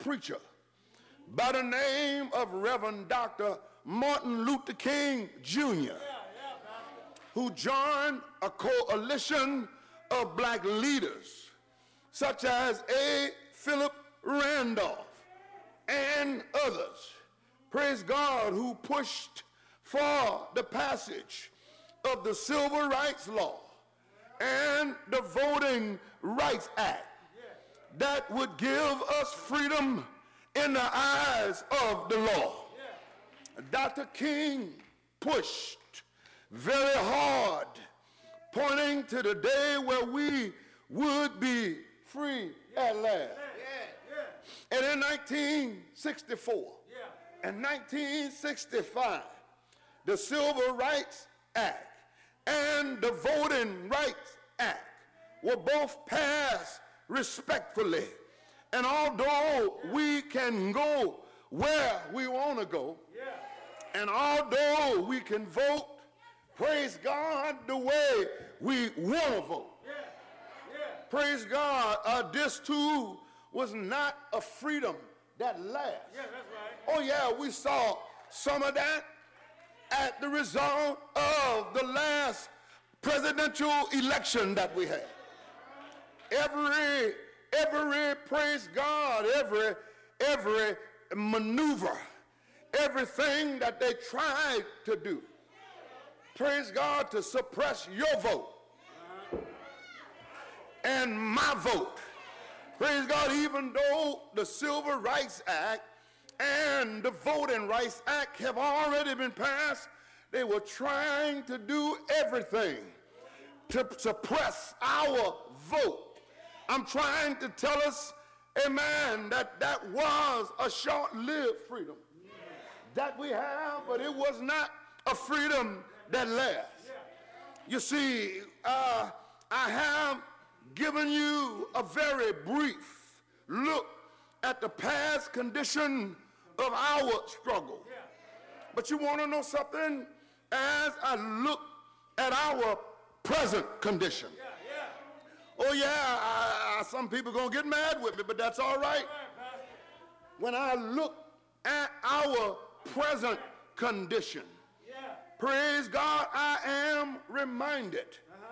preacher by the name of Reverend Dr. Martin Luther King Jr., who joined a coalition of black leaders such as A. Philip Randolph and others, praise God, who pushed for the passage of the Civil Rights Law and the Voting Rights Act that would give us freedom in the eyes of the law. Dr. King pushed very hard, pointing to the day where we would be free at last. And in 1964 and 1965, the Civil Rights Act and the Voting Rights Act were both passed respectfully. And although we can go where we want to go, and although we can vote, praise God, the way we want to vote, praise God, this too was not a freedom that lasts. Oh yeah, we saw some of that at the result of the last presidential election that we had. Every praise God, every maneuver, everything that they tried to do, praise God, to suppress your vote and my vote. Praise God, even though the Civil Rights Act and the Voting Rights Act have already been passed, they were trying to do everything to suppress our vote. I'm trying to tell us, amen, that was a short-lived freedom that we have, but it was not a freedom that lasts. You see, I have given you a very brief look at the past condition of our struggle. But you want to know something? As I look at our present condition, oh yeah, some people gonna get mad with me, but that's all right. When I look at our present condition, praise God, I am reminded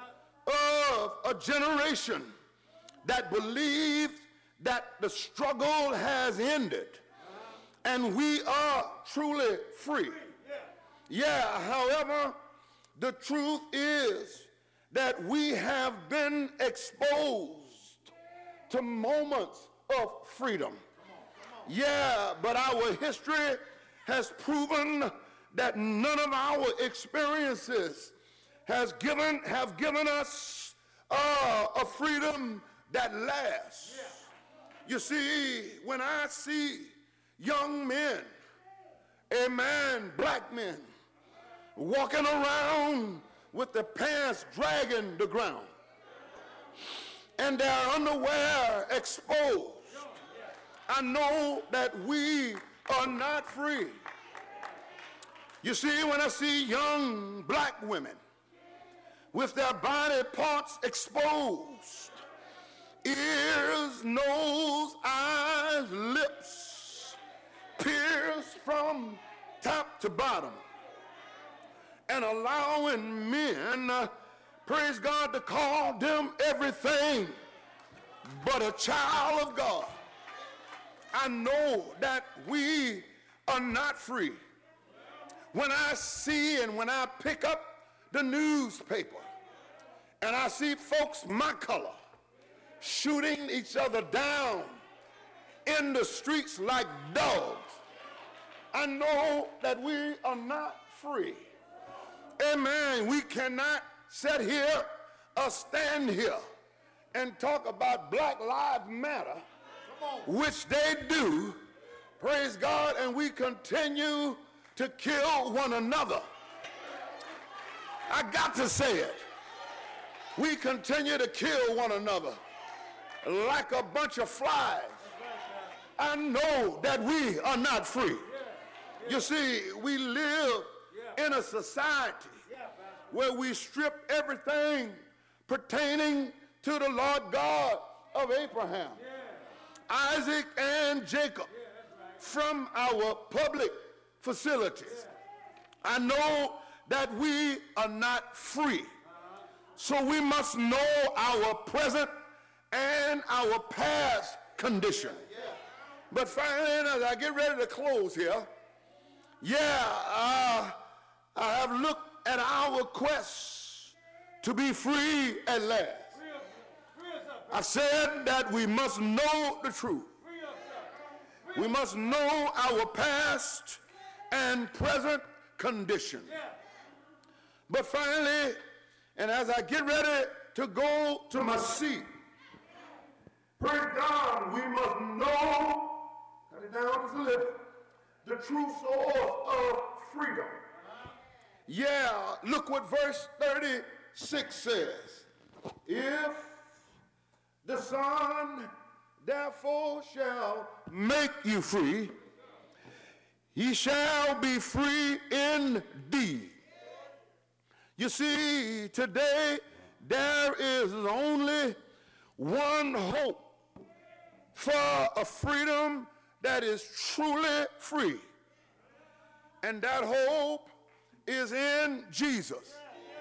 of a generation that believes that the struggle has ended and we are truly free. Yeah, however, the truth is that we have been exposed to moments of freedom. Yeah, but our history has proven that none of our experiences have given us a freedom that lasts. You see, when I see young men, amen, black men, walking around with their pants dragging the ground and their underwear exposed, I know that we are not free. You see, when I see young black women with their body parts exposed, ears, nose, eyes, lips, pierced from top to bottom, and allowing men, praise God, to call them everything but a child of God, I know that we are not free. When I see and when I pick up the newspaper and I see folks my color shooting each other down in the streets like dogs, I know that we are not free. Amen. We cannot sit here or stand here and talk about Black Lives Matter, which they do, praise God, and we continue to kill one another. I got to say it. We continue to kill one another like a bunch of flies. I know that we are not free. You see, we live in a society where we strip everything pertaining to the Lord God of Abraham. Isaac and Jacob from our public facilities. I know that we are not free. So we must know our present and our past condition. But finally, as I get ready to close here, I have looked at our quest to be free at last. I said that we must know the truth. We must know our past and present condition. But finally, and as I get ready to go to my seat, praise God, we must know, cut it down just a little, the true source of freedom. Yeah, look what verse 36 says. If the Son therefore shall make you free, ye shall be free indeed. You see, today there is only one hope for a freedom that is truly free. And that hope is in Jesus.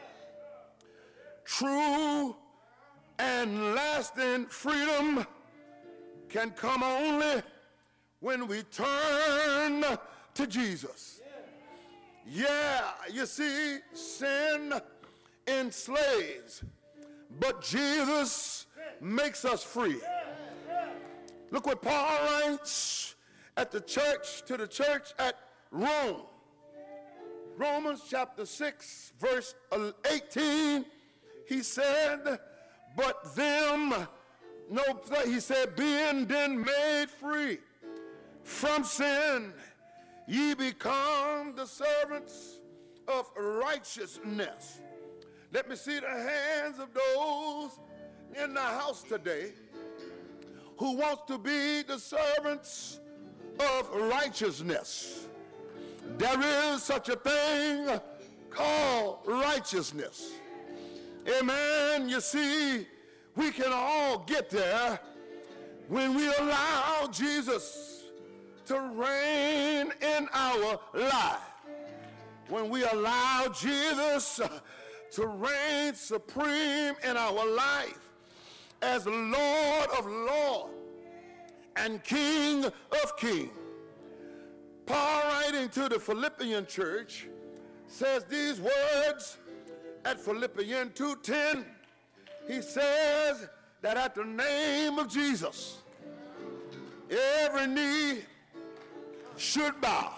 True and lasting freedom can come only when we turn to Jesus. Yeah, you see, sin enslaves, but Jesus makes us free. Look what Paul writes at the church, to the church at Rome. Romans chapter 6, verse 18, he said, but them, he said, being then made free from sin, ye become the servants of righteousness. Let me see the hands of those in the house today who wants to be the servants of righteousness. There is such a thing called righteousness. Amen. You see, we can all get there when we allow Jesus to reign in our life. When we allow Jesus to reign supreme in our life as Lord of Lords and King of Kings. Paul, writing to the Philippian church, says these words at Philippians 2:10. He says that at the name of Jesus, every knee should bow,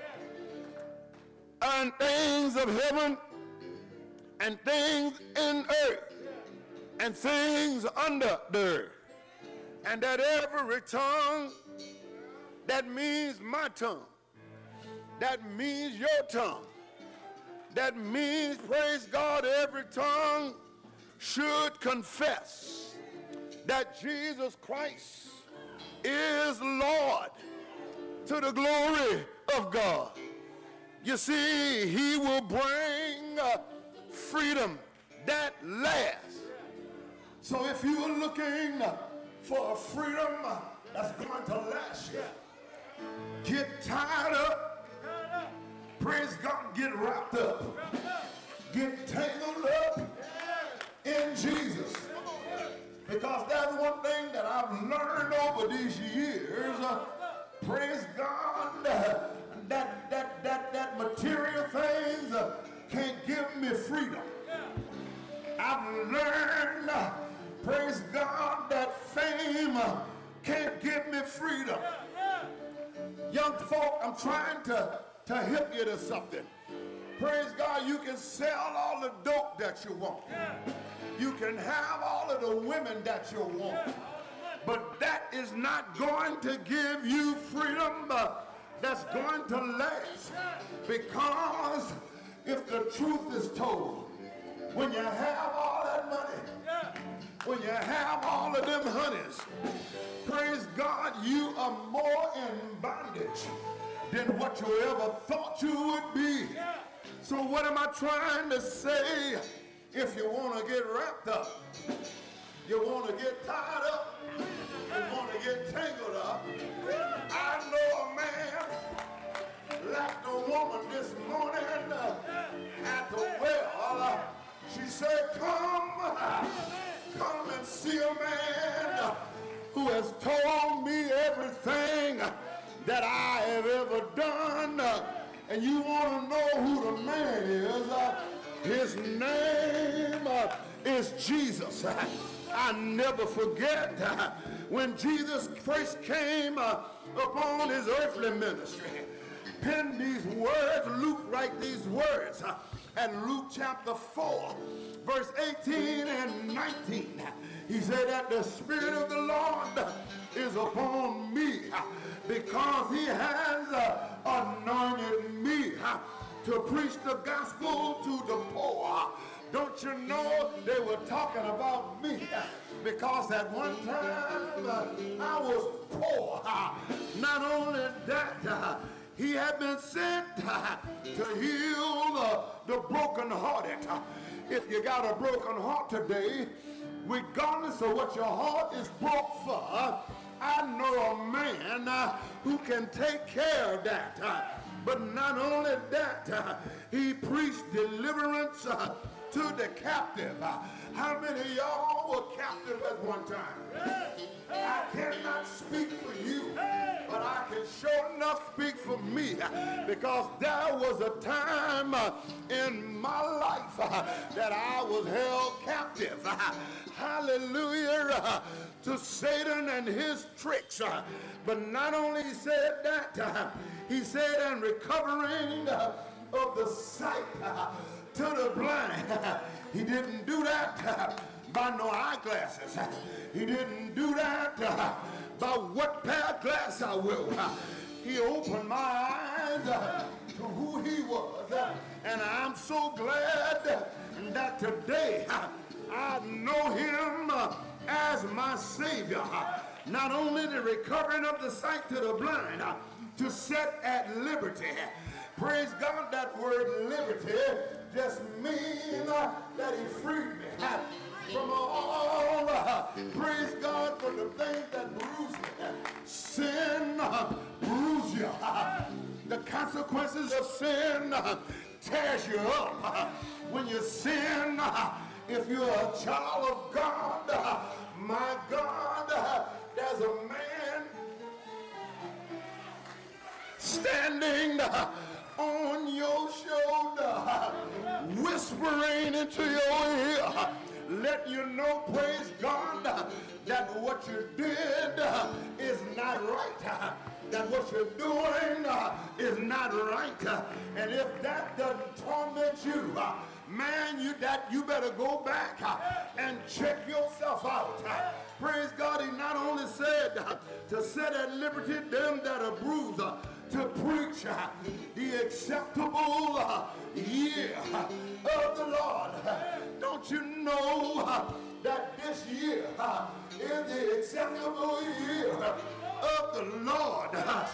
and things of heaven and things in earth and things under the earth, and that every tongue, that means my tongue, that means your tongue, that means, praise God, every tongue should confess that Jesus Christ is Lord, to the glory of God. You see, he will bring freedom that lasts. So if you are looking for a freedom that's going to last you, get tied up, praise God, get wrapped up, get tangled up in Jesus. Because that's one thing that I've learned over these years, praise God, that material things can't give me freedom. I've learned, praise God, that fame can't give me freedom. Young folk, I'm trying to hip you to something. Praise God, you can sell all the dope that you want. You can have all of the women that you want. But that is not going to give you freedom that's going to last. Because if the truth is told, when you have all that money, when you have all of them honeys, praise God, you are more in bondage than what you ever thought you would be. So what am I trying to say? If you want to get wrapped up, you want to get tied up, you want to get tangled up. I know a man like the woman this morning at the well. She said, come and see a man who has told me everything that I have ever done. And you want to know who the man is. His name is Jesus. I never forget when Jesus first came upon his earthly ministry. Penned these words, Luke write these words at Luke chapter 4, verse 18 and 19. He said that the Spirit of the Lord is upon me because he has anointed me to preach the gospel to the poor. Don't you know they were talking about me because at one time I was poor. Not only that, he had been sent to heal the brokenhearted. If you got a broken heart today, regardless of what your heart is broke for, I know a man who can take care of that. But not only that, he preached deliverance to the captive. How many of y'all were captive at one time? I cannot speak for you, but I can sure enough speak for me because there was a time in my life that I was held captive. Hallelujah to Satan and his tricks. But not only he said that, he said, and recovering of the sight to the blind. He didn't do that by no eyeglasses. He didn't do that by what pair of glasses I will. He opened my eyes to who he was. And I'm so glad that today I know him as my Savior. Not only the recovering of the sight to the blind, to set at liberty. Praise God, that word liberty just means that he freed me from all, praise God, for the things that bruise me. Sin bruise you. The consequences of sin tears you up. When you sin, if you're a child of God, my God, there's a man standing on your shoulder, whispering into your ear, let you know, praise God, that what you did is not right, that what you're doing is not right. And if that doesn't torment you, man, you better go back and check yourself out. Praise God, he not only said to set at liberty them that are bruised, to preach the acceptable year of the Lord. Don't you know that this year is the acceptable year of the Lord?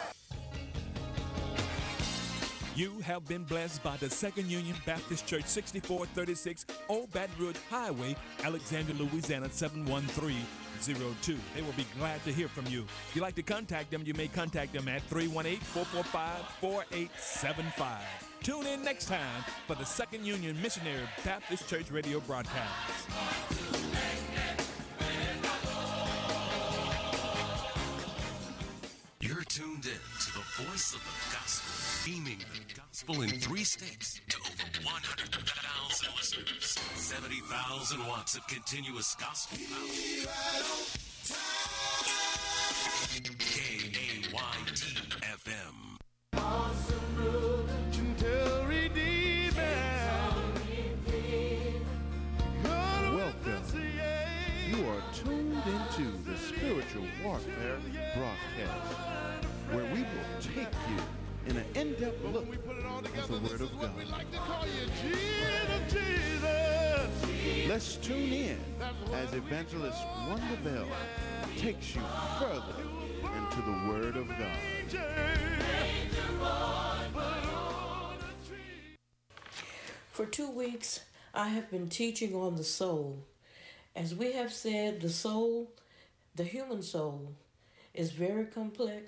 You have been blessed by the Second Union Baptist Church, 6436 Old Baton Rouge Highway, Alexandria, Louisiana, 71302. They will be glad to hear from you. If you'd like to contact them, you may contact them at 318-445-4875. Tune in next time for the Second Union Missionary Baptist Church radio broadcast. You're tuned in to the voice of the gospel, beaming the gospel in 3 states to over 100,000 listeners. 70,000 watts of continuous gospel power. KAYT-FM. Awesome gentle Redeemer. Welcome. You are tuned into the Spiritual Warfare broadcast, where we will take you in an in-depth look at the Word of God. Let's tune in as Evangelist Wanda Bell takes you further into the Word of God. For 2 weeks, I have been teaching on the soul. As we have said, the soul, the human soul, is very complex.